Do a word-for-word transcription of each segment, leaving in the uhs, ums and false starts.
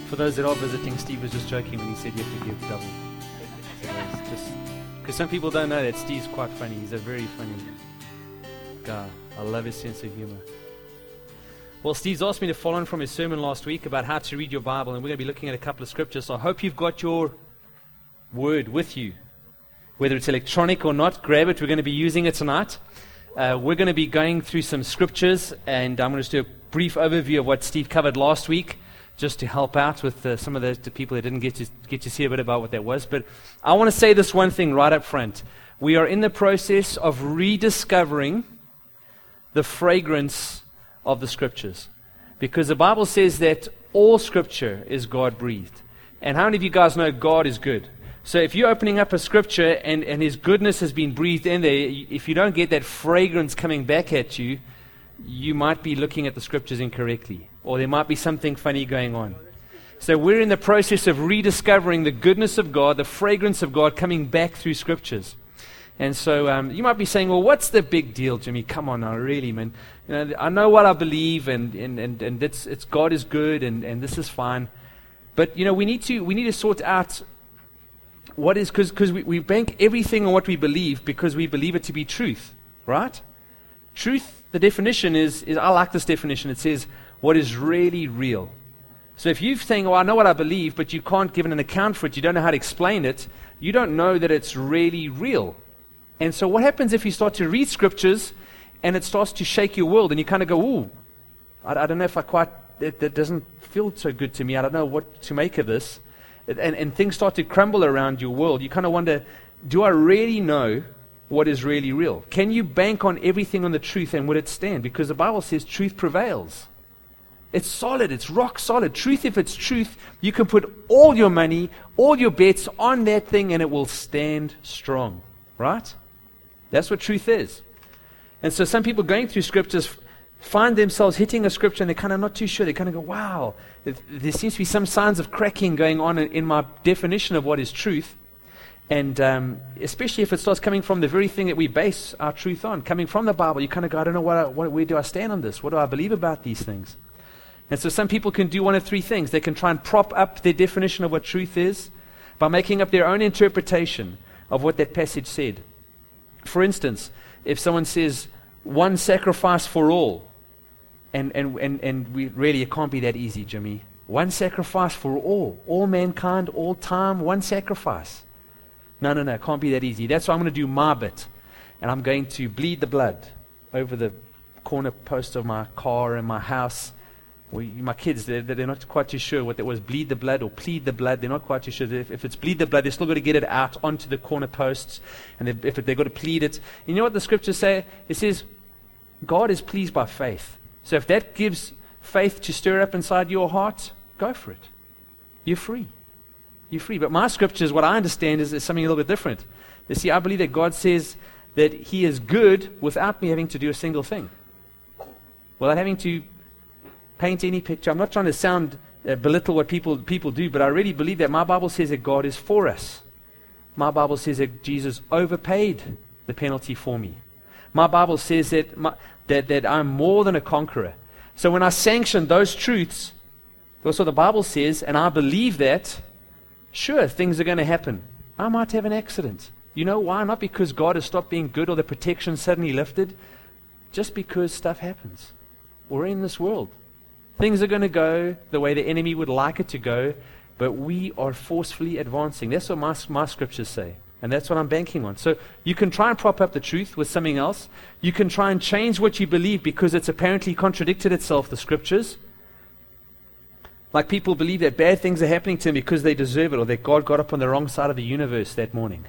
For those that are visiting, Steve was just joking when he said you have to give double. So it's just because some people don't know that Steve's quite funny. He's a very funny guy. I love his sense of humor. Well, Steve's asked me to follow on from his sermon last week about how to read your Bible, and we're going to be looking at a couple of scriptures. So I hope you've got your word with you. Whether it's electronic or not, grab it. We're going to be using it tonight. Uh, we're going to be going through some scriptures, and I'm going to do a brief overview of what Steve covered last week, just to help out with uh, some of the, the people that didn't get to get to see a bit about what that was. But I want to say this one thing right up front. We are in the process of rediscovering the fragrance of the scriptures, because the Bible says that all scripture is God-breathed. And how many of you guys know God is good? So if you're opening up a scripture and, and His goodness has been breathed in there, if you don't get that fragrance coming back at you, you might be looking at the scriptures incorrectly, or there might be something funny going on. So we're in the process of rediscovering the goodness of God, the fragrance of God coming back through scriptures. And so um, you might be saying, well, what's the big deal, Jimmy? Come on now, really, man. You know, I know what I believe, and and and, and it's, it's God is good, and, and this is fine. But you know, we need to we need to sort out what is, because because we, we bank everything on what we believe because we believe it to be truth, right? Truth, the definition is, is I like this definition. It says what is really real. So if you're saying, oh, I know what I believe, but you can't give an account for it, you don't know how to explain it, you don't know that it's really real. And so what happens if you start to read scriptures and it starts to shake your world and you kind of go, ooh, I, I don't know if I quite, it, it doesn't feel so good to me. I don't know what to make of this. And, and things start to crumble around your world. You kind of wonder, do I really know what is really real? Can you bank on everything on the truth, and would it stand? Because the Bible says truth prevails. It's solid. It's rock solid. Truth, if it's truth, you can put all your money, all your bets on that thing, and it will stand strong. Right? That's what truth is. And so some people going through scriptures find themselves hitting a scripture and they're kind of not too sure. They kind of go, wow, there seems to be some signs of cracking going on in, in my definition of what is truth. And um, especially if it starts coming from the very thing that we base our truth on, coming from the Bible, you kind of go, I don't know, what, I, what where do I stand on this? What do I believe about these things? And so some people can do one of three things. They can try and prop up their definition of what truth is by making up their own interpretation of what that passage said. For instance, if someone says, one sacrifice for all, and, and, and, and we really, it can't be that easy, Jimmy. One sacrifice for all, all mankind, all time, one sacrifice. No, no, no, it can't be that easy. That's why I'm going to do my bit. And I'm going to bleed the blood over the corner post of my car and my house. Well, my kids, they're, they're not quite too sure what that was, bleed the blood or plead the blood. They're not quite too sure. If, if it's bleed the blood, they've still got to get it out onto the corner posts. And if they've got to plead it. You know what the scriptures say? It says, God is pleased by faith. So if that gives faith to stir up inside your heart, go for it. You're free. You're free. But my scriptures, what I understand is, is something a little bit different. You see, I believe that God says that He is good without me having to do a single thing. Without having to paint any picture. I'm not trying to sound uh, belittle what people people do, but I really believe that my Bible says that God is for us. My Bible says that Jesus overpaid the penalty for me. My Bible says that my, that that I'm more than a conqueror. So when I sanction those truths, that's what the Bible says, and I believe that, sure, things are going to happen. I might have an accident. You know why? Not because God has stopped being good or the protection suddenly lifted, just because stuff happens. We're in this world. Things are going to go the way the enemy would like it to go, but we are forcefully advancing. That's what my, my scriptures say, and that's what I'm banking on. So you can try and prop up the truth with something else. You can try and change what you believe because it's apparently contradicted itself, the scriptures. Like people believe that bad things are happening to them because they deserve it, or that God got up on the wrong side of the universe that morning.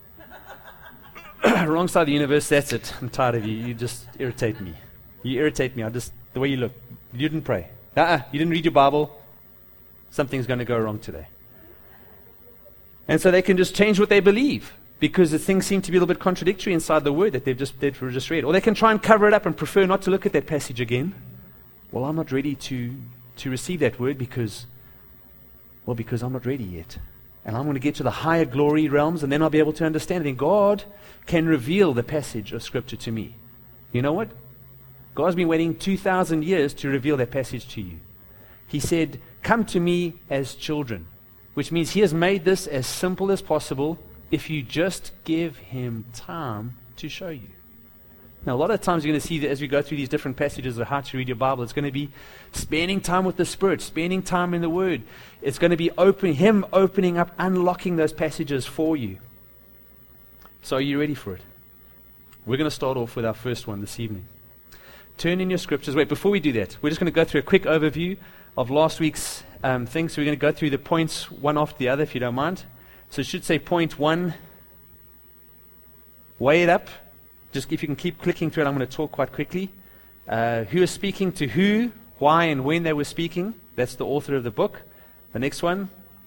Wrong side of the universe, that's it. I'm tired of you. You just irritate me. You irritate me. I just, the way you look. You didn't pray. Uh-uh, you didn't read your Bible. Something's going to go wrong today. And so they can just change what they believe because the things seem to be a little bit contradictory inside the word that they've just, they've just read. Or they can try and cover it up and prefer not to look at that passage again. Well, I'm not ready to, to receive that word because, well, because I'm not ready yet. And I'm going to get to the higher glory realms, and then I'll be able to understand it. And God can reveal the passage of Scripture to me. You know what? God's been waiting two thousand years to reveal that passage to you. He said Come to me as children, which means he has made this as simple as possible if you just give him time to show you. Now, a lot of times you're going to see that as we go through these different passages of how to read your Bible, it's going to be spending time with the Spirit, spending time in the Word. It's going to be open, him opening up, unlocking those passages for you. So are you ready for it? We're going to start off with our first one this evening. Turn in your scriptures. Wait, before we do that, we're just going to go through a quick overview of last week's um, thing. So we're going to go through the points one after the other, if you don't mind. So it should say point one, weigh it up. Just if you can keep clicking through it, I'm going to talk quite quickly. Uh, who is speaking to who, why, and when they were speaking. That's the author of the book. The next one.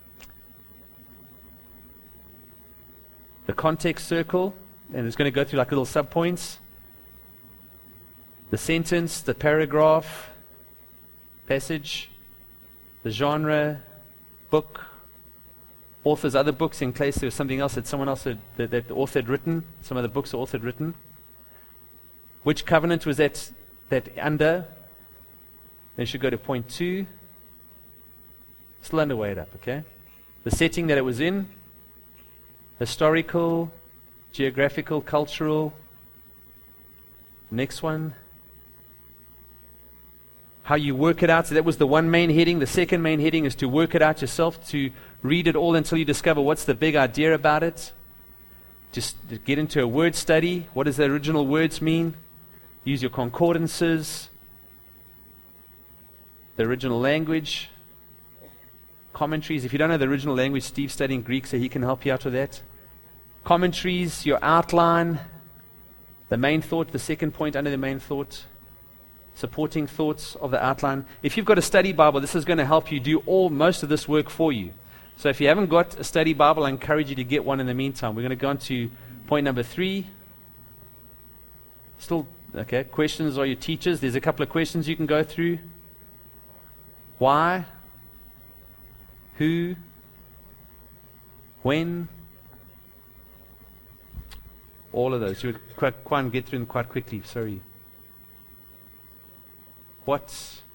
The context circle. And it's going to go through like little subpoints. The sentence, the paragraph, passage, the genre, book, author's other books in case there was something else that someone else had, that, that the author had written. Some of the books the author had written. Which covenant was that, that under? Then you should go to point two. Still underway it up, okay? The setting that it was in. Historical, geographical, cultural. Next one. How you work it out. So that was the one main heading. The second main heading is to work it out yourself, to read it all until you discover what's the big idea about it. Just get into a word study. What does the original words mean? Use your concordances. The original language. Commentaries. If you don't know the original language, Steve's studying Greek, so he can help you out with that. Commentaries, your outline, the main thought, the second point under the main thought, supporting thoughts of the outline. If you've got a study Bible, this is going to help you do all most of this work for you. So if you haven't got a study Bible, I encourage you to get one in the meantime. We're going to go on to point number three. Still, okay, questions are your teachers. There's a couple of questions you can go through. Why? Who? When? All of those. You would quite, quite get through them quite quickly. Sorry. What?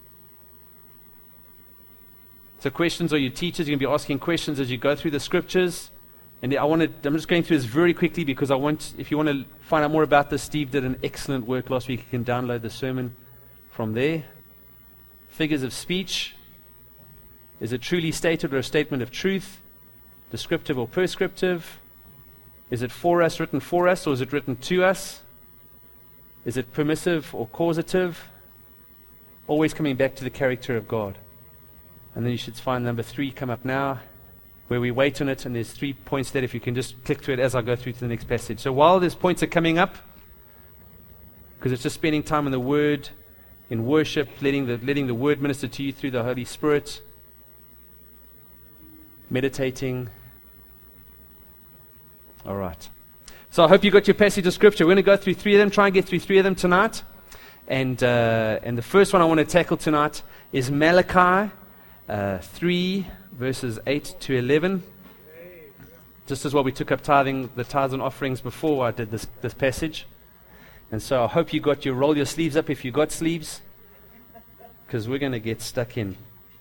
So questions are your teachers. You're going to be asking questions as you go through the scriptures. And I want to, I'm just going through this very quickly because I want, if you want to find out more about this, Steve did an excellent work last week. You can download the sermon from there. Figures of speech. Is it truly stated or a statement of truth? Descriptive or prescriptive? Is it for us, written for us, or is it written to us? Is it permissive or causative? Always coming back to the character of God. And then you should find number three come up now, where we wait on it, and there's three points there if you can just click through it as I go through to the next passage. So while these points are coming up, because it's just spending time in the Word, in worship, letting the, letting the Word minister to you through the Holy Spirit, meditating. All right. So I hope you got your passage of Scripture. We're going to go through three of them, try and get through three of them tonight. And uh, and the first one I want to tackle tonight is Malachi uh, three, verses eight to eleven. Just as well we took up tithing, the tithes and offerings before I did this, this passage. And so I hope you got your, roll your sleeves up if you got sleeves, because we're going to get stuck in.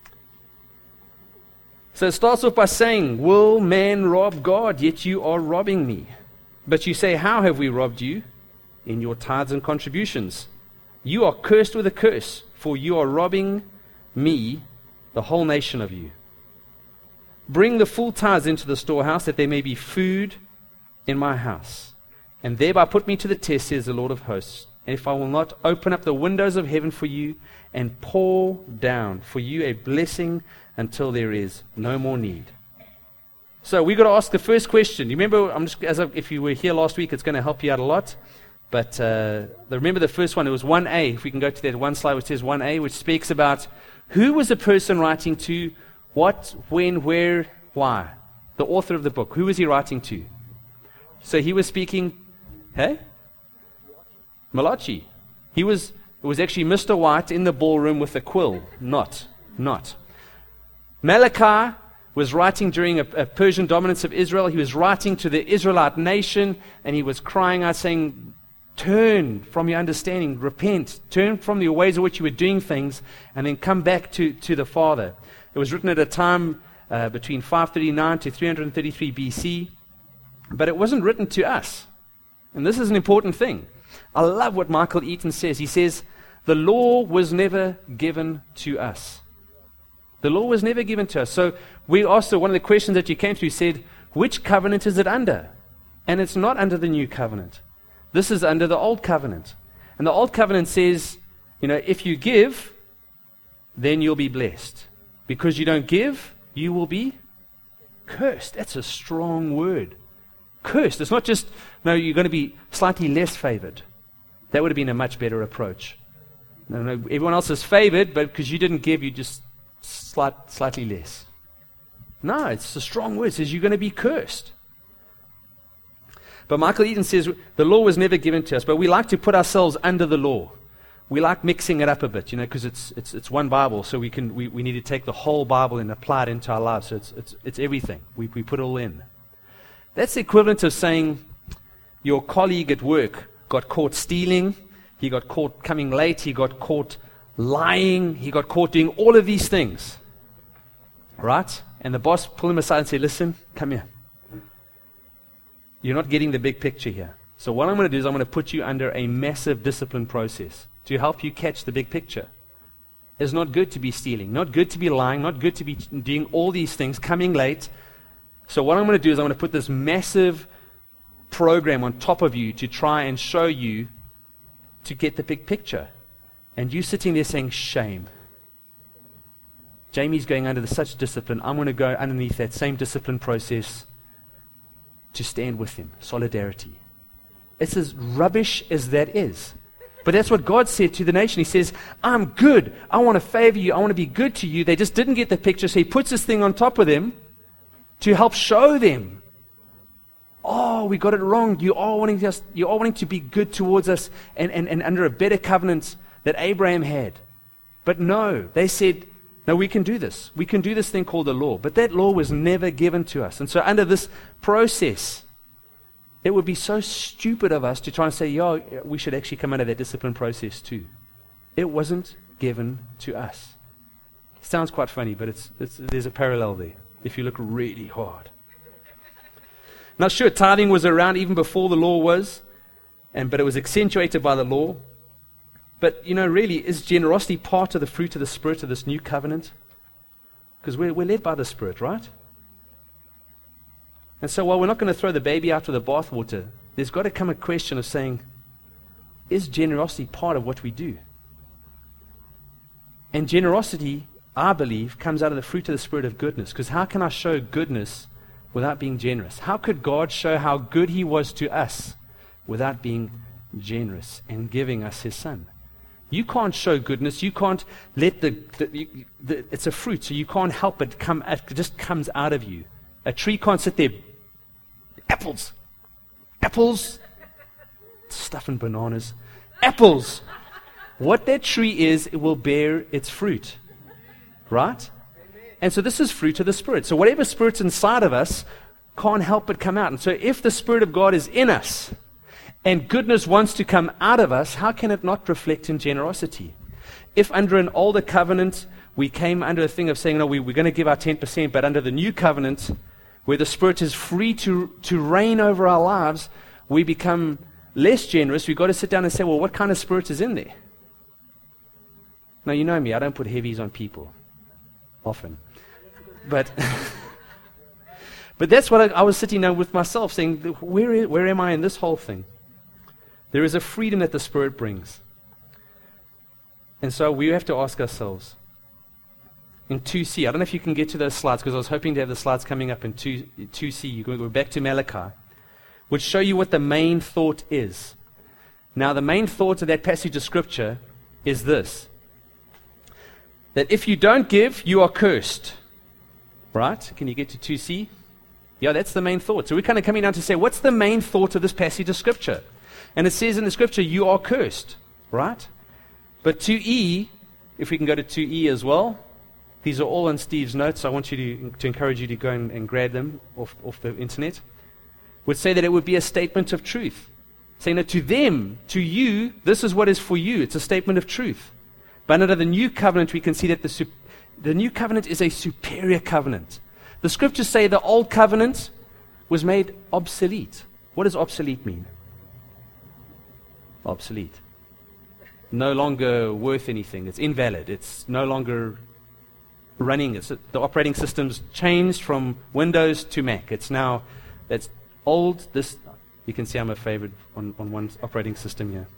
So it starts off by saying, will man rob God? Yet you are robbing me. But you say, how have we robbed you? In your tithes and contributions. You are cursed with a curse, for you are robbing me, the whole nation of you. Bring the full tithes into the storehouse, that there may be food in my house. And thereby put me to the test, says the Lord of hosts. And if I will not open up the windows of heaven for you, and pour down for you a blessing until there is no more need. So we've got to ask the first question. You remember, I'm just, as I, if you were here last week, it's going to help you out a lot. But uh, remember the first one, it was one A. If we can go to that one slide which says one A, which speaks about who was the person writing to, what, when, where, why. The author of the book. Who was he writing to? So he was speaking, hey? Malachi. He was, it was actually Mister White in the ballroom with a quill. Not, not. Malachi was writing during a, a Persian dominance of Israel. He was writing to the Israelite nation, and he was crying out saying, turn from your understanding, repent, turn from your ways in which you were doing things, and then come back to, to the Father. It was written at a time uh, between five thirty-nine to three thirty-three B C, but it wasn't written to us. And this is an important thing. I love what Michael Eaton says. He says, the law was never given to us. The law was never given to us. So we also, one of the questions that you came through said, which covenant is it under? And it's not under the new covenant. This is under the old covenant. And the old covenant says, you know, if you give, then you'll be blessed. Because you don't give, you will be cursed. That's a strong word. Cursed. It's not just, no, you're going to be slightly less favored. That would have been a much better approach. No, no, everyone else is favored, but because you didn't give, you just slight, slightly less. No, it's a strong word. It says you're going to be cursed. But Michael Eaton says the law was never given to us, but we like to put ourselves under the law. We like mixing it up a bit, you know, because it's it's it's one Bible, so we can we, we need to take the whole Bible and apply it into our lives. So it's it's it's everything. We we put it all in. That's the equivalent of saying your colleague at work got caught stealing, he got caught coming late, he got caught lying, he got caught doing all of these things. Right? And the boss pulled him aside and said, listen, come here. You're not getting the big picture here. So what I'm going to do is I'm going to put you under a massive discipline process to help you catch the big picture. It's not good to be stealing, not good to be lying, not good to be doing all these things, coming late. So what I'm going to do is I'm going to put this massive program on top of you to try and show you to get the big picture. And you sitting there saying, shame. Jamie's going under the such discipline. I'm going to go underneath that same discipline process to stand with him. Solidarity. It's as rubbish as that is. But that's what God said to the nation. He says, I'm good. I want to favor you. I want to be good to you. They just didn't get the picture. So he puts this thing on top of them to help show them. Oh, we got it wrong. You are wanting us, you are wanting to be good towards us and, and, and under a better covenant that Abraham had. But no, they said, no, we can do this. We can do this thing called the law. But that law was never given to us. And so under this process, it would be so stupid of us to try and say, yo, we should actually come under that discipline process too. It wasn't given to us. It sounds quite funny, but it's, it's, there's a parallel there if you look really hard. Now, sure, tithing was around even before the law was, and but it was accentuated by the law. But, you know, really, is generosity part of the fruit of the Spirit of this new covenant? Because we're, we're led by the Spirit, right? And so while we're not going to throw the baby out with the bathwater, there's got to come a question of saying, is generosity part of what we do? And generosity, I believe, comes out of the fruit of the Spirit of goodness. Because how can I show goodness without being generous? How could God show how good he was to us without being generous and giving us his Son? You can't show goodness. You can't let the, the, you, the it's a fruit, so you can't help it come. It just comes out of you. A tree can't sit there. Apples, apples, stuff and bananas, apples. What that tree is, it will bear its fruit, right? And so this is fruit of the Spirit. So whatever Spirit's inside of us can't help but come out. And so if the Spirit of God is in us, and goodness wants to come out of us, how can it not reflect in generosity? If under an older covenant, we came under a thing of saying, no, we, we're going to give our ten percent, but under the new covenant, where the Spirit is free to, to reign over our lives, we become less generous. We've got to sit down and say, well, what kind of Spirit is in there? Now, you know me, I don't put heavies on people, often. But but that's what I, I was sitting down with myself, saying, where, where am I in this whole thing? There is a freedom that the Spirit brings. And so we have to ask ourselves, in two C, I don't know if you can get to those slides, because I was hoping to have the slides coming up in two, two C. You go back to Malachi, which show you what the main thought is. Now, the main thought of that passage of Scripture is this, that if you don't give, you are cursed. Right? Can you get to two C? Yeah, that's the main thought. So we're kind of coming down to say, what's the main thought of this passage of Scripture? And it says in the Scripture, you are cursed, right? But two E, if we can go to two E as well, these are all on Steve's notes. I want you to, to encourage you to go and, and grab them off, off the internet. Would say that it would be a statement of truth. Saying that to them, to you, this is what is for you. It's a statement of truth. But under the new covenant, we can see that the, the new covenant is a superior covenant. The scriptures say the old covenant was made obsolete. What does obsolete mean? Obsolete. No longer worth anything. It's invalid. It's no longer running. It's, the operating system's changed from Windows to Mac. It's now, it's old. This, you can see I'm a favorite on, on one operating system here.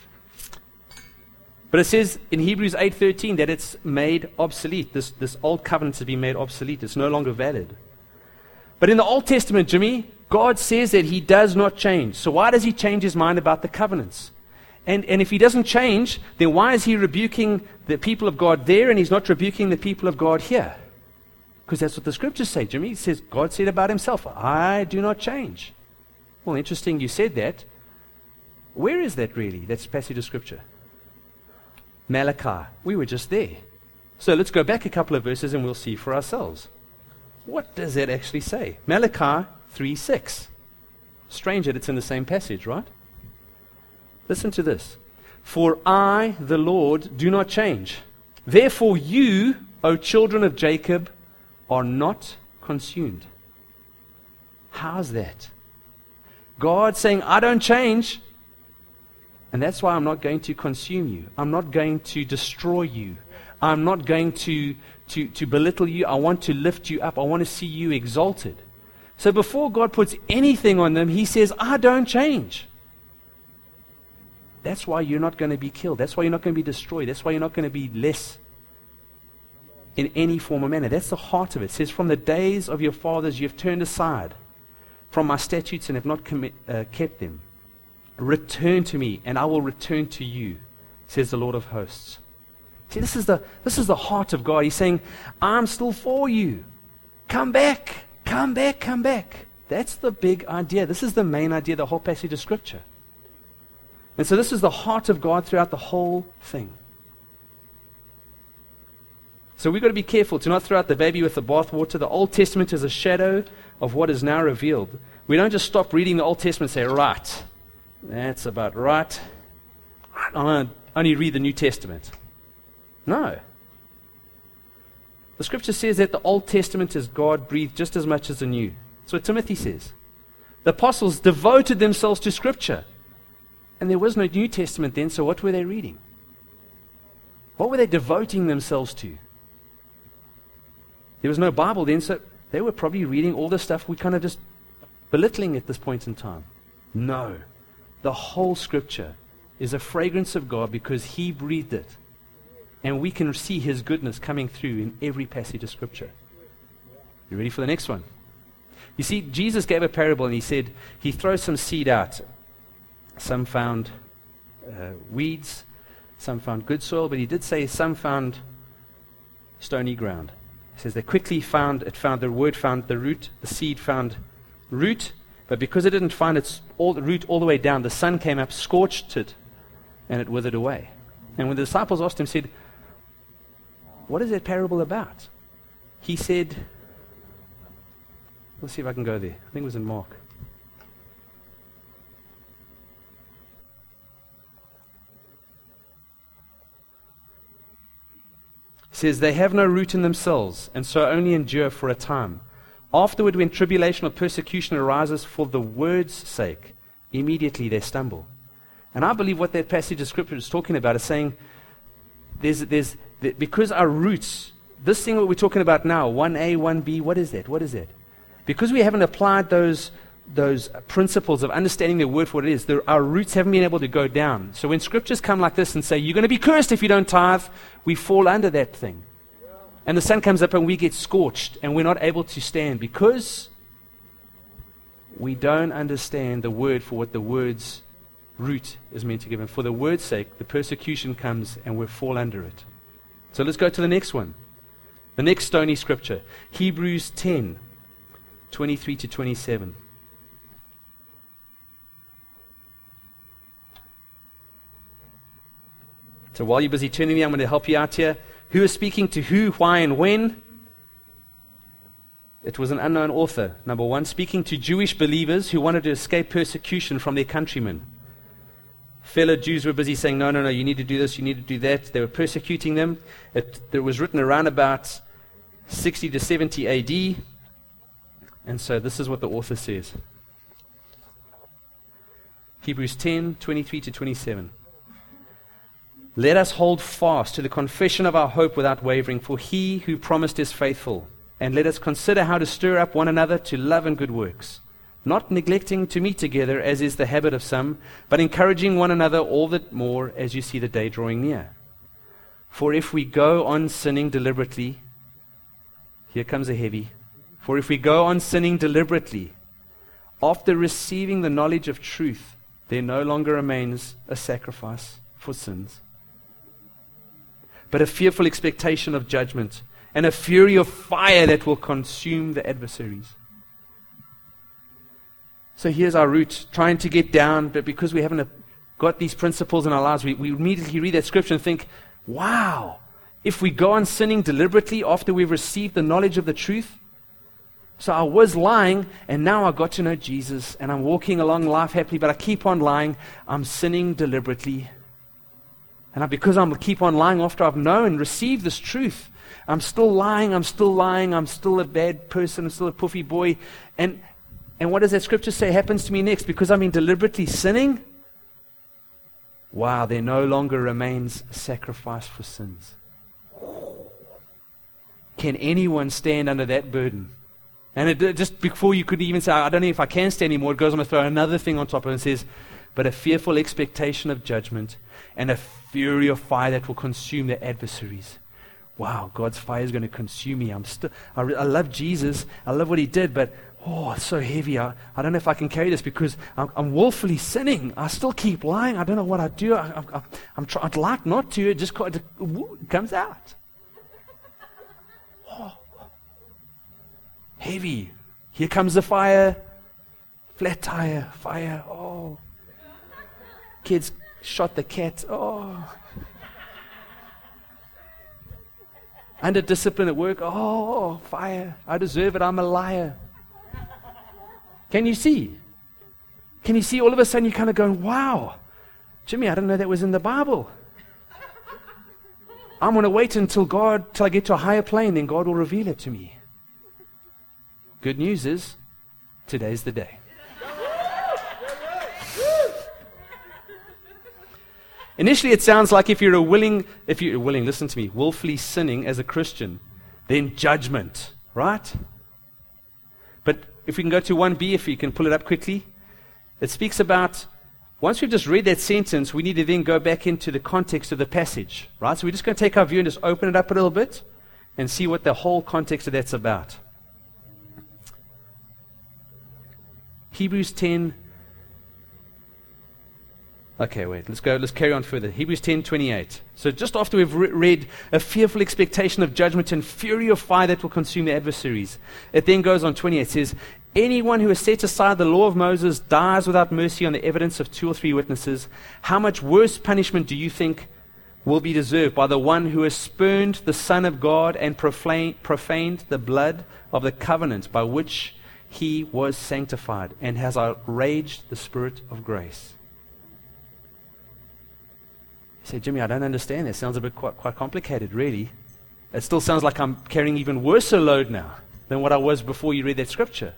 But it says in Hebrews eight thirteen that it's made obsolete. This, this old covenant has been made obsolete. It's no longer valid. But in the Old Testament, Jimmy, God says that he does not change. So why does he change his mind about the covenants? And, and if he doesn't change, then why is he rebuking the people of God there and he's not rebuking the people of God here? Because that's what the scriptures say, Jimmy. It says, God said about himself, I do not change. Well, interesting you said that. Where is that really? That's passage of scripture. Malachi. We were just there. So let's go back a couple of verses and we'll see for ourselves. What does that actually say? Malachi three six. Strange that it's in the same passage, right? Listen to this. For I, the Lord, do not change. Therefore you, O children of Jacob, are not consumed. How's that? God saying, I don't change. And that's why I'm not going to consume you. I'm not going to destroy you. I'm not going to, to, to belittle you. I want to lift you up. I want to see you exalted. So before God puts anything on them, he says, I don't change. That's why you're not going to be killed. That's why you're not going to be destroyed. That's why you're not going to be less in any form or manner. That's the heart of it. It says, from the days of your fathers you have turned aside from my statutes and have not commi- uh, kept them. Return to me, and I will return to you, says the Lord of hosts. See, this is the this is the heart of God. He's saying, I'm still for you. Come back, come back, come back. That's the big idea. This is the main idea, the whole passage of Scripture. And so this is the heart of God throughout the whole thing. So we've got to be careful to not throw out the baby with the bathwater. The Old Testament is a shadow of what is now revealed. We don't just stop reading the Old Testament and say, right, that's about right. I'm going to only read the New Testament. No. The Scripture says that the Old Testament is God-breathed just as much as the New. That's what Timothy says. The apostles devoted themselves to Scripture. And there was no New Testament then, so what were they reading? What were they devoting themselves to? There was no Bible then, so they were probably reading all the stuff we kind of just belittling at this point in time. No. The whole Scripture is a fragrance of God because he breathed it. And we can see his goodness coming through in every passage of Scripture. You ready for the next one? You see, Jesus gave a parable and he said, he throws some seed out. Some found uh, weeds, some found good soil, but he did say some found stony ground. He says they quickly found, it found, the word found the root, the seed found root, but because it didn't find its all, the root all the way down, the sun came up, scorched it, and it withered away. And when the disciples asked him, said, what is that parable about? He said, let's see if I can go there. I think it was in Mark. He says, they have no root in themselves, and so only endure for a time. Afterward, when tribulation or persecution arises for the word's sake, immediately they stumble. And I believe what that passage of Scripture is talking about is saying, there's, there's, there, because our roots, this thing that we're talking about now, one A, one B, what is that? What is that? Because we haven't applied those those principles of understanding the word for what it is, there, our roots haven't been able to go down. So when scriptures come like this and say, you're going to be cursed if you don't tithe, we fall under that thing. And the sun comes up and we get scorched and we're not able to stand because we don't understand the word for what the word's root is meant to give. And for the word's sake, the persecution comes and we fall under it. So let's go to the next one. The next stony scripture, Hebrews ten, twenty-three to twenty-seven. So while you're busy turning me, I'm going to help you out here. Who is speaking to who, why, and when? It was an unknown author. Number one, speaking to Jewish believers who wanted to escape persecution from their countrymen. fellow Jews were busy saying, no, no, no, you need to do this, you need to do that. They were persecuting them. It, it was written around about sixty to seventy A D. And so this is what the author says. Hebrews ten, twenty-three to twenty-seven. Let us hold fast to the confession of our hope without wavering, for he who promised is faithful. And let us consider how to stir up one another to love and good works, not neglecting to meet together, as is the habit of some, but encouraging one another all the more as you see the day drawing near. For if we go on sinning deliberately, here comes a heavy, for if we go on sinning deliberately, after receiving the knowledge of truth, there no longer remains a sacrifice for sins, but a fearful expectation of judgment and a fury of fire that will consume the adversaries. So here's our route, trying to get down, but because we haven't got these principles in our lives, we, we immediately read that scripture and think, wow, if we go on sinning deliberately after we've received the knowledge of the truth. So I was lying, and now I got to know Jesus, and I'm walking along life happily, but I keep on lying. I'm sinning deliberately. And I, because I'm keep on lying after I've known and received this truth, I'm still lying, I'm still lying, I'm still a bad person, I'm still a puffy boy. And and what does that scripture say happens to me next? Because I'm in deliberately sinning? Wow, there no longer remains a sacrifice for sins. Can anyone stand under that burden? And it, just before you could even say, I don't know if I can stand anymore, it goes on to throw another thing on top of it and says, but a fearful expectation of judgment and a fury of fire that will consume their adversaries. Wow, God's fire is going to consume me. I'm still, I, I love Jesus. I love what he did, but oh, it's so heavy. I, I don't know if I can carry this because I'm, I'm willfully sinning. I still keep lying. I don't know what I do. I, I, I, I'm try, I'd like not to. It just it, it comes out. Oh, heavy. Here comes the fire. Flat tire. Fire. Oh. Kids shot the cat. Oh. Under discipline at work. Oh, fire. I deserve it. I'm a liar. Can you see? Can you see all of a sudden you're kind of going, wow, Jimmy, I didn't know that was in the Bible. I'm going to wait until God, till I get to a higher plane, then God will reveal it to me. Good news is, today's the day. Initially, it sounds like if you're a willing, if you're willing, listen to me, willfully sinning as a Christian, then judgment, right? But if we can go to one B, if you can pull it up quickly, it speaks about, once we've just read that sentence, we need to then go back into the context of the passage, right? So we're just going to take our view and just open it up a little bit and see what the whole context of that's about. Hebrews ten. Okay, wait, let's go, let's carry on further. Hebrews ten twenty-eight. So just after we've re- read a fearful expectation of judgment and fury of fire that will consume the adversaries, it then goes on twenty-eight, it says, anyone who has set aside the law of Moses dies without mercy on the evidence of two or three witnesses. How much worse punishment do you think will be deserved by the one who has spurned the Son of God and profane, profaned the blood of the covenant by which he was sanctified and has outraged the Spirit of grace? You say, Jimmy, I don't understand. That sounds a bit quite, quite complicated, really. It still sounds like I'm carrying even worse a load now than what I was before you read that scripture.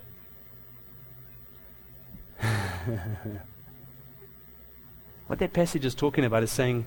What that passage is talking about is saying,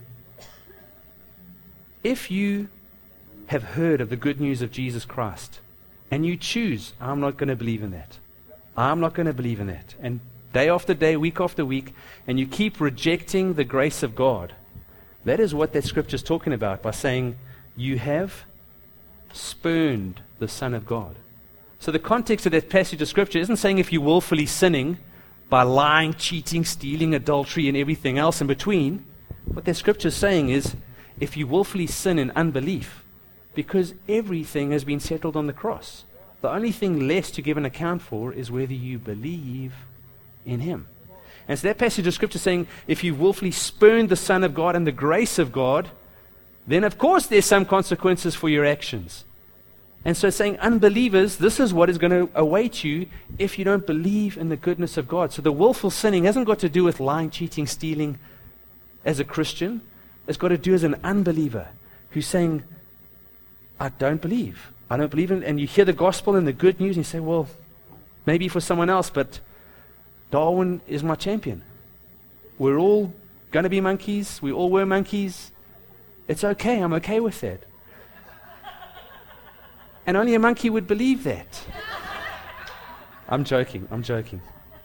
if you have heard of the good news of Jesus Christ, and you choose, I'm not going to believe in that. I'm not going to believe in that. And day after day, week after week, and you keep rejecting the grace of God, that is what that scripture is talking about by saying, you have spurned the Son of God. So the context of that passage of scripture isn't saying if you're willfully sinning by lying, cheating, stealing, adultery, and everything else in between. What that scripture is saying is if you willfully sin in unbelief, because everything has been settled on the cross. The only thing less to give an account for is whether you believe in Him. And so that passage of scripture saying, if you've willfully spurned the Son of God and the grace of God, then of course there's some consequences for your actions. And so saying, unbelievers, this is what is going to await you if you don't believe in the goodness of God. So the willful sinning hasn't got to do with lying, cheating, stealing. as a Christian has got to do as an unbeliever who's saying, I don't believe. I don't believe in it. And you hear the gospel and the good news and you say, well, maybe for someone else, but Darwin is my champion. We're all going to be monkeys. We all were monkeys. It's okay. I'm okay with that. And only a monkey would believe that. I'm joking. I'm joking.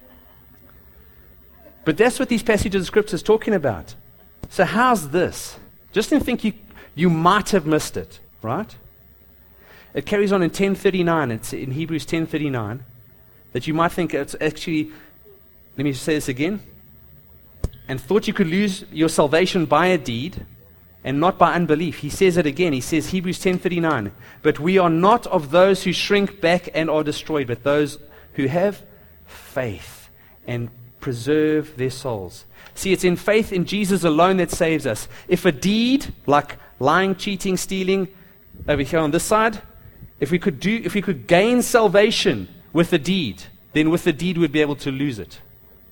But that's what these passages of Scripture is talking about. So how's this? Just to think you, you might have missed it, right? It carries on in ten thirty-nine. It's in Hebrews ten thirty-nine. That you might think it's actually, let me say this again. And thought you could lose your salvation by a deed and not by unbelief. He says it again. He says, Hebrews ten thirty-nine, but we are not of those who shrink back and are destroyed, but those who have faith and preserve their souls. See, it's in faith in Jesus alone that saves us. If a deed, like lying, cheating, stealing, over here on this side, if we could do, if we could gain salvation with a deed, then with the deed we'd be able to lose it.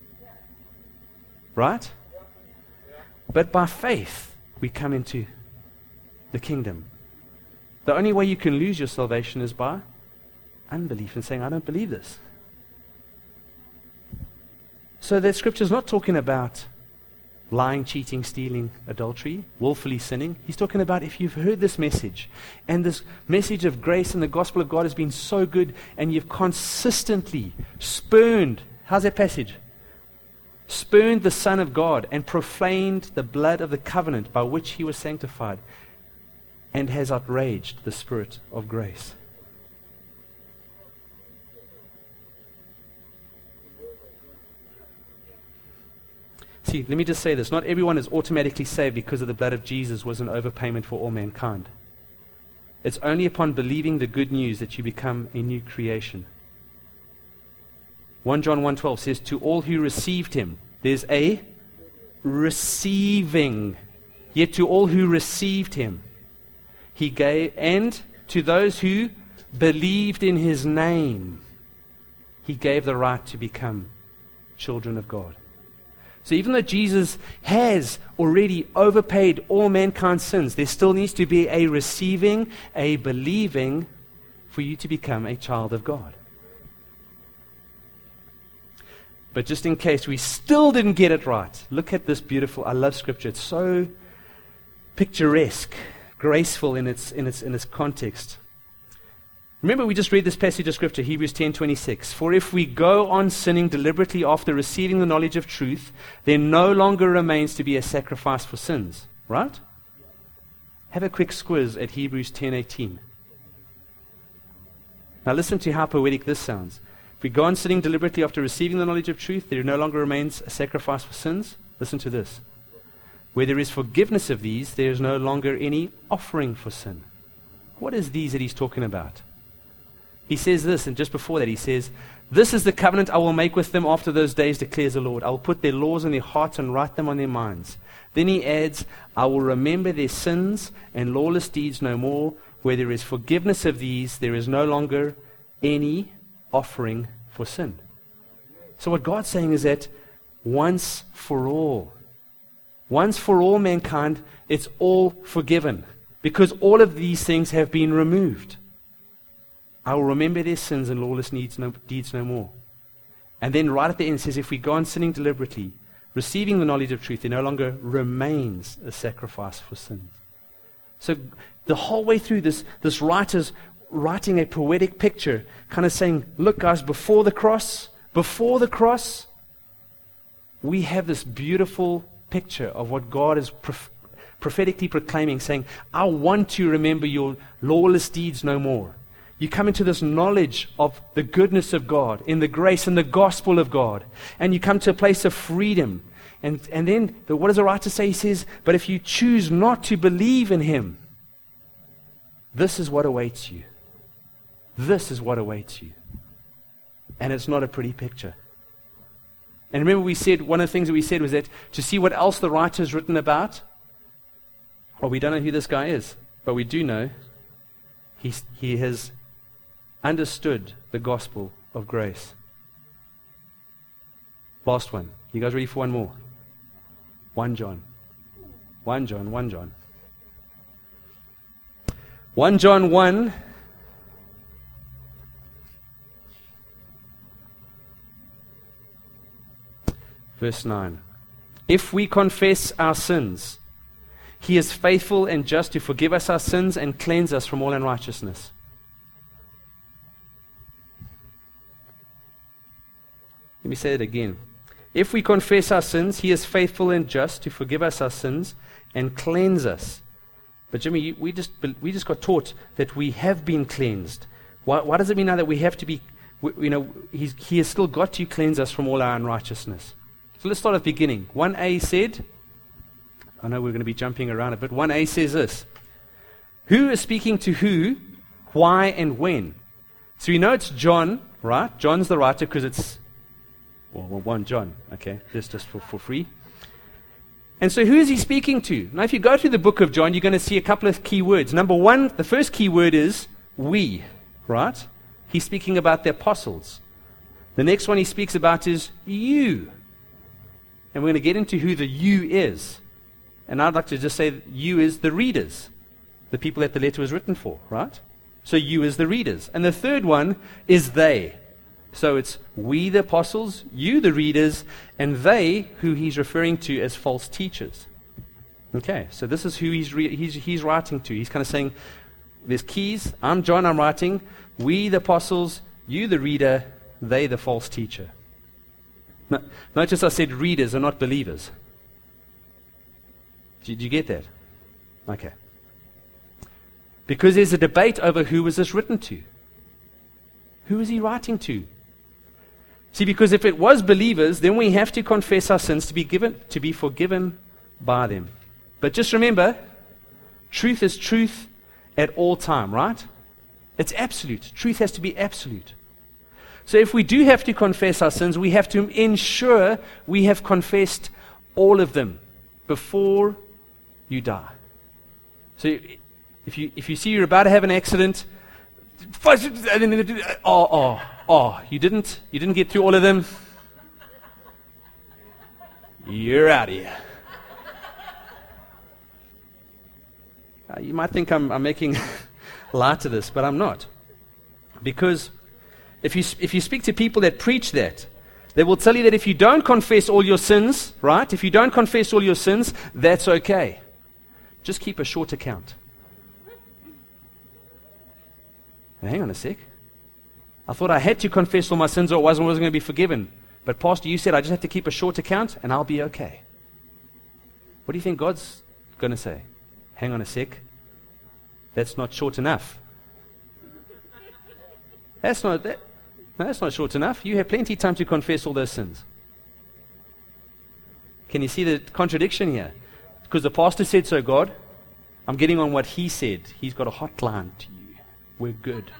Right? But by faith, we come into the kingdom. The only way you can lose your salvation is by unbelief and saying, I don't believe this. So that scripture is not talking about lying, cheating, stealing, adultery, willfully sinning. He's talking about if you've heard this message, and this message of grace and the gospel of God has been so good, and you've consistently spurned, how's that passage? Spurned the Son of God and profaned the blood of the covenant by which he was sanctified, and has outraged the Spirit of grace. See, let me just say this. Not everyone is automatically saved because of the blood of Jesus was an overpayment for all mankind. It's only upon believing the good news that you become a new creation. First John one twelve says, to all who received him, there's a receiving. Yet to all who received him, he gave, and to those who believed in his name, he gave the right to become children of God. So even though Jesus has already overpaid all mankind's sins, there still needs to be a receiving, a believing for you to become a child of God. But just in case we still didn't get it right, look at this beautiful, I love Scripture. It's so picturesque, graceful in its in its in its context. Remember, we just read this passage of Scripture, Hebrews ten twenty-six. For if we go on sinning deliberately after receiving the knowledge of truth, there no longer remains to be a sacrifice for sins. Right? Have a quick squiz at Hebrews ten eighteen. Now listen to how poetic this sounds. If we go on sinning deliberately after receiving the knowledge of truth, there no longer remains a sacrifice for sins. Listen to this. Where there is forgiveness of these, there is no longer any offering for sin. What is these that he's talking about? He says this, and just before that he says, this is the covenant I will make with them after those days, declares the Lord. I will put their laws in their hearts and write them on their minds. Then he adds, I will remember their sins and lawless deeds no more. Where there is forgiveness of these, there is no longer any offering for sin. So what God's saying is that once for all, once for all mankind, it's all forgiven. Because all of these things have been removed. I will remember their sins and lawless deeds no, deeds no more. And then right at the end it says, if we go on sinning deliberately, receiving the knowledge of truth, there no longer remains a sacrifice for sins. So the whole way through this, this writer's writing a poetic picture, kind of saying, look guys, before the cross, before the cross, we have this beautiful picture of what God is prof- prophetically proclaiming, saying, I want to remember your lawless deeds no more. You come into this knowledge of the goodness of God, in the grace and the gospel of God. And you come to a place of freedom. And, and then, the, what does the writer say? He says, but if you choose not to believe in him, this is what awaits you. This is what awaits you. And it's not a pretty picture. And remember we said, one of the things that we said was that to see what else the writer has written about, well, we don't know who this guy is, but we do know he's, he has understood the gospel of grace. Last one. You guys ready for one more? First John. One John, one John. One John one. Verse nine. If we confess our sins, He is faithful and just to forgive us our sins and cleanse us from all unrighteousness. Let me say it again. If we confess our sins, He is faithful and just to forgive us our sins and cleanse us. But Jimmy, you, we just we just got taught that we have been cleansed. Why, why does it mean now that we have to be, we, you know, he's, He has still got to cleanse us from all our unrighteousness? So let's start at the beginning. one A said, I know we're going to be jumping around it, but one A says this. Who is speaking to who, why, and when? So we know it's John, right? John's the writer because it's, well, well, one John, okay, just, just for, for free. And so who is he speaking to? Now if you go to the book of John, you're going to see a couple of key words. Number one, the first key word is we, right? He's speaking about the apostles. The next one he speaks about is you. And we're going to get into who the you is. And I'd like to just say that you is the readers, the people that the letter was written for, right? So you is the readers. And the third one is they. So it's we the apostles, you the readers, and they who he's referring to as false teachers. Okay, so this is who he's, re- he's, he's writing to. He's kind of saying, there's keys, I'm John, I'm writing, we the apostles, you the reader, they the false teacher. No, notice I said readers are not believers. Did you get that? Okay. Because there's a debate over who was this written to. Who is he writing to? See, because if it was believers, then we have to confess our sins to be given, to be forgiven by them. But just remember, truth is truth at all time, right? It's absolute. Truth has to be absolute. So if we do have to confess our sins, we have to ensure we have confessed all of them before you die. So if you if you see you're about to have an accident, oh oh oh, you didn't you didn't get through all of them. You're out of here. Uh, you might think I'm I'm making light of this, but I'm not, because if you if you speak to people that preach that, they will tell you that if you don't confess all your sins, right? If you don't confess all your sins, that's okay. Just keep a short account. Now, hang on a sec. I thought I had to confess all my sins or I wasn't, wasn't going to be forgiven. But Pastor, you said I just have to keep a short account and I'll be okay. What do you think God's going to say? Hang on a sec. That's not short enough. That's not that. No, that's not short enough. You have plenty of time to confess all those sins. Can you see the contradiction here? Because the pastor said so, God. I'm getting on what he said. He's got a hotline to you. We're good.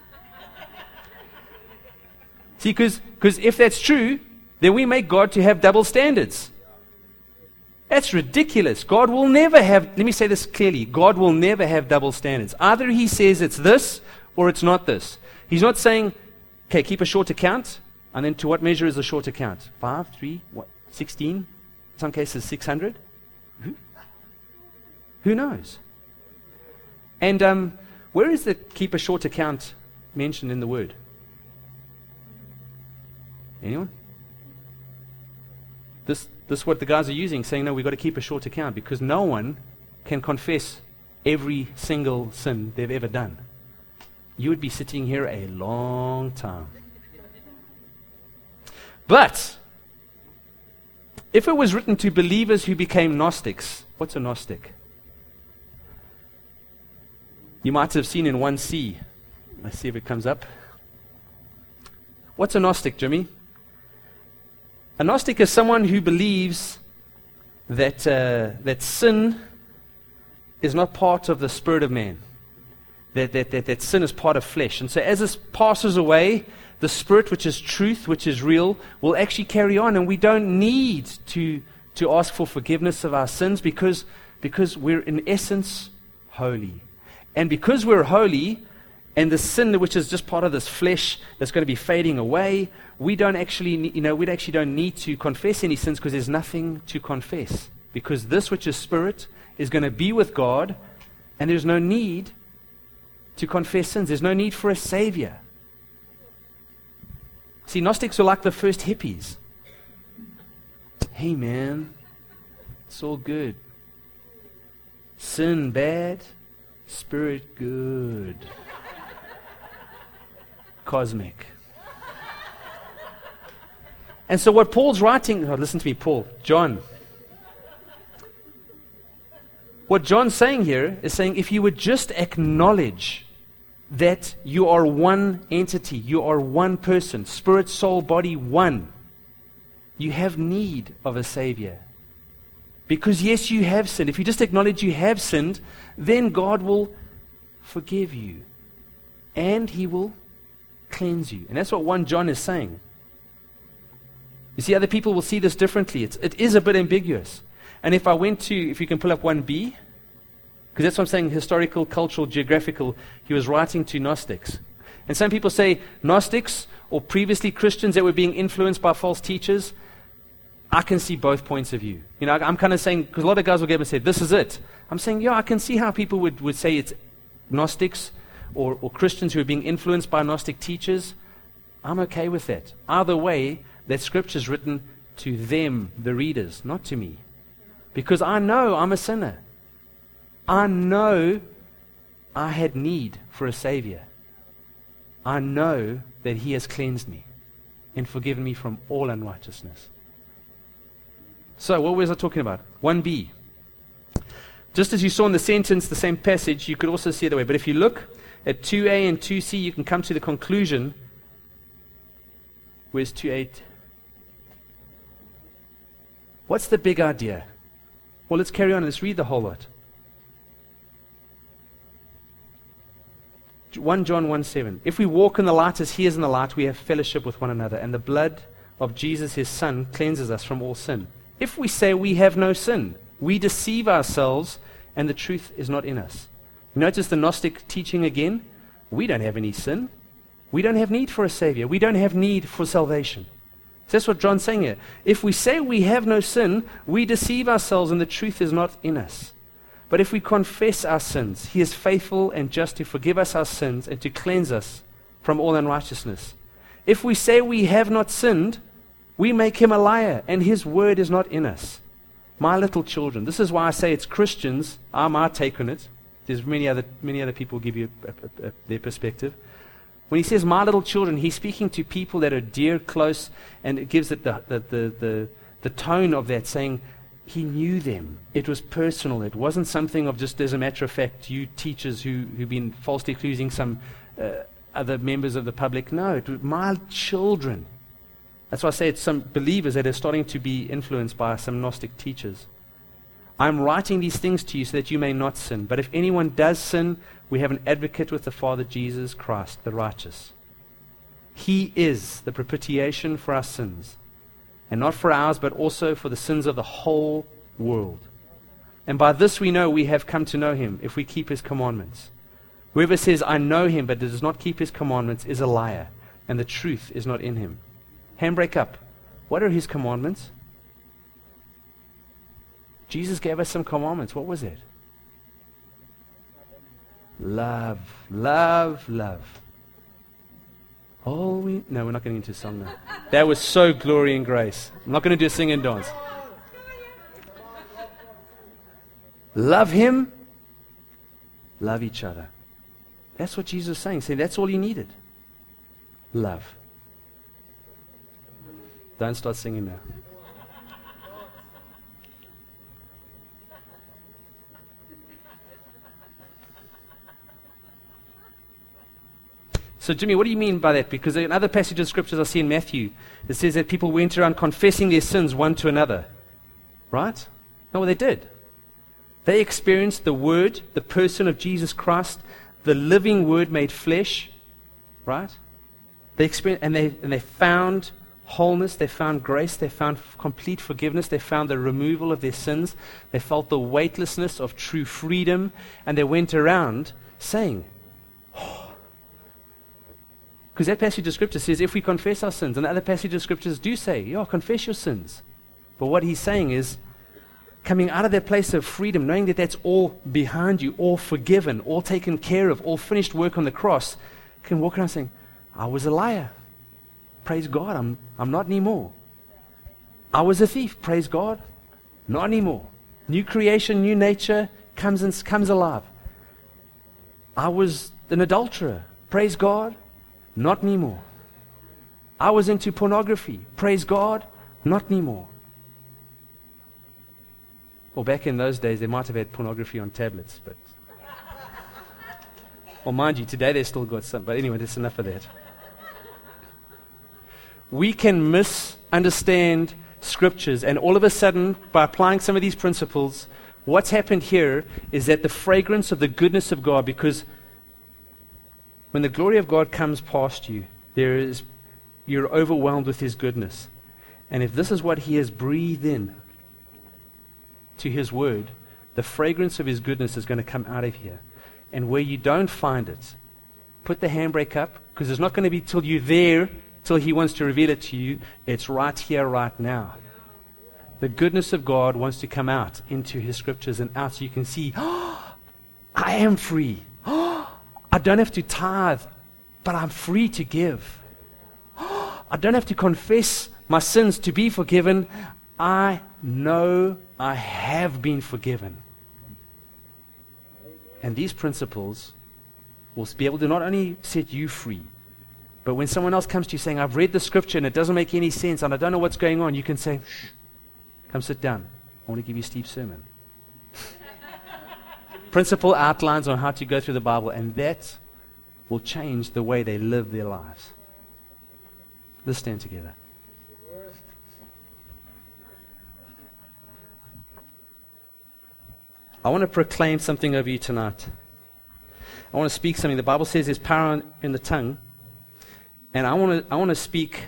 See, because if that's true, then we make God to have double standards. That's ridiculous. God will never have, let me say this clearly, God will never have double standards. Either he says it's this or it's not this. He's not saying, okay, keep a short account, and then to what measure is a short account? Five, three, what, sixteen? In some cases, six hundred? Who? Who knows? And um, where is the keep a short account mentioned in the word? Anyone? This this is what the guys are using, saying, no, we've got to keep a short account, because no one can confess every single sin they've ever done. You would be sitting here a long time. But if it was written to believers who became Gnostics, what's a Gnostic? You might have seen in one C. Let's see if it comes up. What's a Gnostic, Jimmy? A Gnostic is someone who believes that uh, that sin is not part of the spirit of man. That, that, that, that sin is part of flesh. And so as this passes away, the spirit, which is truth, which is real, will actually carry on. And we don't need to, to ask for forgiveness of our sins because, because we're in essence holy. And because we're holy, and the sin which is just part of this flesh that's going to be fading away, we don't actually, ne- you know, we actually don't need to confess any sins because there's nothing to confess. Because this which is spirit is going to be with God, and there's no need to confess sins. There's no need for a savior. See, Gnostics were like the first hippies. Hey man, it's all good. Sin bad, spirit good. Cosmic. And so what Paul's writing, oh, listen to me, Paul, John. What John's saying here is saying if you would just acknowledge that you are one entity, you are one person, spirit, soul, body, one, you have need of a Savior. Because yes, you have sinned. If you just acknowledge you have sinned, then God will forgive you. And He will cleanse you. And that's what First John is saying. You see, other people will see this differently. It's, it is a bit ambiguous. And if I went to, if you can pull up one B, because that's what I'm saying, historical, cultural, geographical, he was writing to Gnostics. And some people say Gnostics or previously Christians that were being influenced by false teachers, I can see both points of view. You know, I'm kind of saying, because a lot of guys will get up and say, this is it. I'm saying, yeah, I can see how people would, would say it's Gnostics or, or Christians who are being influenced by Gnostic teachers. I'm okay with that. Either way, that scripture's written to them, the readers, not to me. Because I know I'm a sinner. I know I had need for a Savior. I know that He has cleansed me and forgiven me from all unrighteousness. So, what was I talking about? one B. Just as you saw in the sentence, the same passage, you could also see it that way. But if you look at two A and two C, you can come to the conclusion. Where's two A? What's the big idea? Well, let's carry on and let's read the whole lot. First John one seven. If we walk in the light as He is in the light, we have fellowship with one another, and the blood of Jesus, His Son, cleanses us from all sin. If we say we have no sin, we deceive ourselves, and the truth is not in us. Notice the Gnostic teaching again. We don't have any sin. We don't have need for a Savior. We don't have need for salvation. So that's what John's saying here. If we say we have no sin, we deceive ourselves, and the truth is not in us. But if we confess our sins, He is faithful and just to forgive us our sins and to cleanse us from all unrighteousness. If we say we have not sinned, we make Him a liar, and His word is not in us. My little children, this is why I say it's Christians. I'm our take on it. There's many other many other people give you a, a, a, their perspective. When he says my little children, he's speaking to people that are dear, close, and it gives it the the the, the, the tone of that, saying, He knew them. It was personal. It wasn't something of just as a matter of fact, you teachers who, who've been falsely accusing some uh, other members of the public. No, it was my children. That's why I say it's some believers that are starting to be influenced by some Gnostic teachers. I'm writing these things to you so that you may not sin. But if anyone does sin, we have an advocate with the Father, Jesus Christ, the righteous. He is the propitiation for our sins. And not for ours, but also for the sins of the whole world. And by this we know we have come to know Him, if we keep His commandments. Whoever says, I know Him, but does not keep His commandments, is a liar, and the truth is not in him. Handbrake up. What are His commandments? Jesus gave us some commandments. What was it? Love, love, love. Oh, we, no, we're not getting into a song now. That was so glory and grace. I'm not going to do a sing and dance. Love Him, love each other. That's what Jesus is saying. Say, that's all He needed. Love. Don't start singing now. So, Jimmy, what do you mean by that? Because in other passages of scriptures I see in Matthew, it says that people went around confessing their sins one to another. Right? No, well, they did. They experienced the Word, the person of Jesus Christ, the living Word made flesh. Right? They experienced, and they and they found wholeness, they found grace, they found f- complete forgiveness, they found the removal of their sins, they felt the weightlessness of true freedom, and they went around saying, oh, because that passage of Scripture says, if we confess our sins, and other passages of Scriptures do say, yeah, confess your sins. But what he's saying is, coming out of that place of freedom, knowing that that's all behind you, all forgiven, all taken care of, all finished work on the cross, can walk around saying, I was a liar. Praise God, I'm, I'm not anymore. I was a thief. Praise God, not anymore. New creation, new nature comes and comes alive. I was an adulterer. Praise God, not anymore. I was into pornography. Praise God, not anymore. Well, back in those days, they might have had pornography on tablets, but... Well, mind you, today they've still got some. But anyway, that's enough of that. We can misunderstand Scriptures, and all of a sudden, by applying some of these principles, what's happened here is that the fragrance of the goodness of God, because when the glory of God comes past you, there is, you're overwhelmed with His goodness. And if this is what He has breathed in to His Word, the fragrance of His goodness is going to come out of here. And where you don't find it, put the handbrake up, because it's not going to be till you're there, till He wants to reveal it to you. It's right here, right now. The goodness of God wants to come out into His Scriptures and out so you can see, oh, I am free. Oh, I don't have to tithe, but I'm free to give. Oh, I don't have to confess my sins to be forgiven. I know I have been forgiven. And these principles will be able to not only set you free, but when someone else comes to you saying, I've read the Scripture and it doesn't make any sense and I don't know what's going on, you can say, shh, come sit down. I want to give you Steve's sermon. Principle outlines on how to go through the Bible, and that will change the way they live their lives. Let's stand together. I want to proclaim something over you tonight. I want to speak something. The Bible says there's power in the tongue. And I want to I want to speak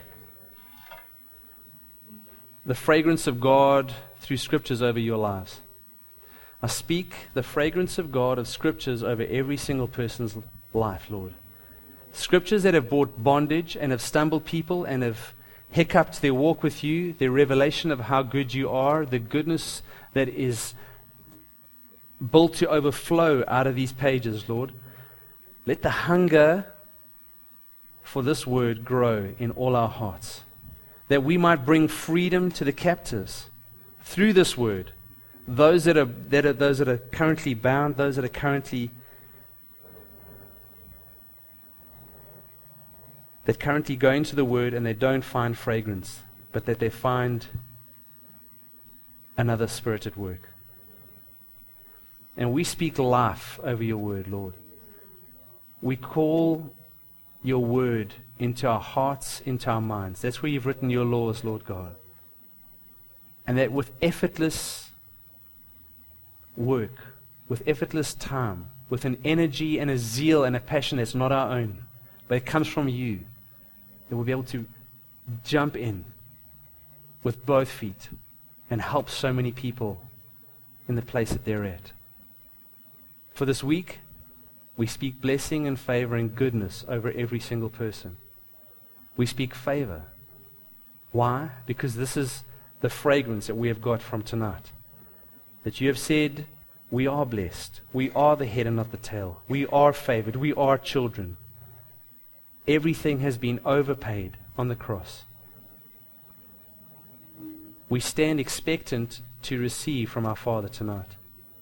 the fragrance of God through Scriptures over your lives. I speak the fragrance of God of Scriptures over every single person's life, Lord. Scriptures that have brought bondage and have stumbled people and have hiccuped their walk with you, their revelation of how good you are, the goodness that is built to overflow out of these pages, Lord. Let the hunger for this word grow in all our hearts, that we might bring freedom to the captives through this word, those that are, that are those that are currently bound, those that are currently that currently go into the word and they don't find fragrance, but that they find another spirit at work. And we speak life over your word, Lord. We call your word into our hearts, into our minds. That's where you've written your laws, Lord God. And that with effortless work, with effortless time, with an energy and a zeal and a passion that's not our own, but it comes from you, that we'll be able to jump in with both feet and help so many people in the place that they're at. For this week, we speak blessing and favor and goodness over every single person. We speak favor. Why? Because this is the fragrance that we have got from tonight. That you have said, we are blessed. We are the head and not the tail. We are favored. We are children. Everything has been overpaid on the cross. We stand expectant to receive from our Father tonight.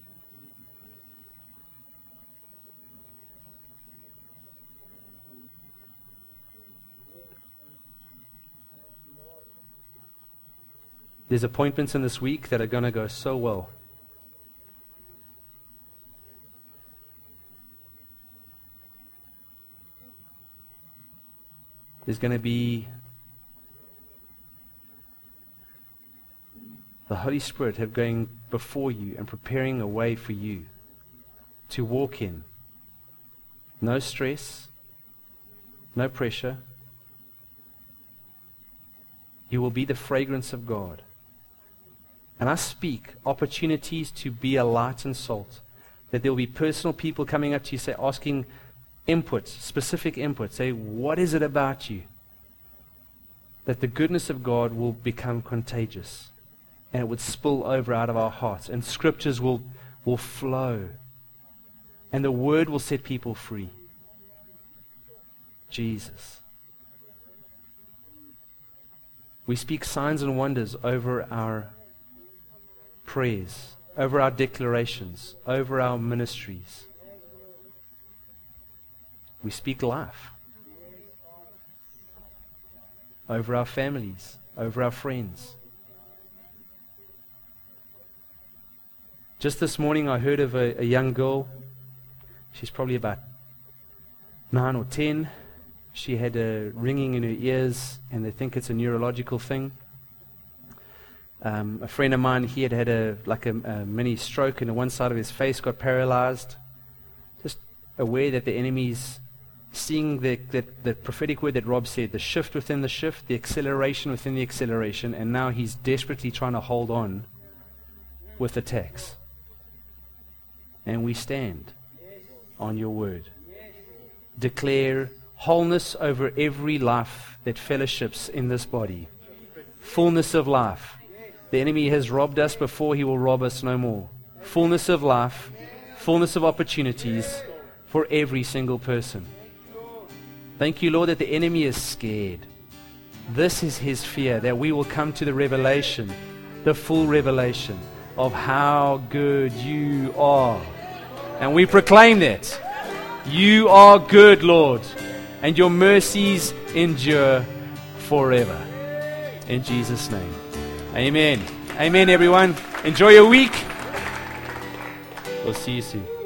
There's appointments in this week that are going to go so well. There's going to be the Holy Spirit have going before you and preparing a way for you to walk in. No stress, no pressure. You will be the fragrance of God. And I speak opportunities to be a light and salt. That there will be personal people coming up to you, say, asking input, specific input. Say, what is it about you? That the goodness of God will become contagious. and it would spill over out of our hearts, and scriptures will, will flow, and the word will set people free. Jesus. We speak signs and wonders over our prayers, over our declarations, over our ministries. We speak life over our families, over our friends. Just this morning I heard of a, a young girl. She's probably about nine or ten. She had a ringing in her ears, and they think it's a neurological thing. Um, a friend of mine, he had had a like a, a mini stroke, and one side of his face got paralyzed. Just aware that the enemy's seeing the, that, that prophetic word that Rob said, the shift within the shift, the acceleration within the acceleration, and now he's desperately trying to hold on with attacks. And we stand on your word. Declare wholeness over every life that fellowships in this body. Fullness of life. The enemy has robbed us before, he will rob us no more. Fullness of life, fullness of opportunities for every single person. Thank you, Lord, that the enemy is scared. This is his fear, that we will come to the revelation, the full revelation of how good you are. And we proclaim that. You are good, Lord, and your mercies endure forever. In Jesus' name. Amen. Amen, everyone. Enjoy your week. We'll see you soon.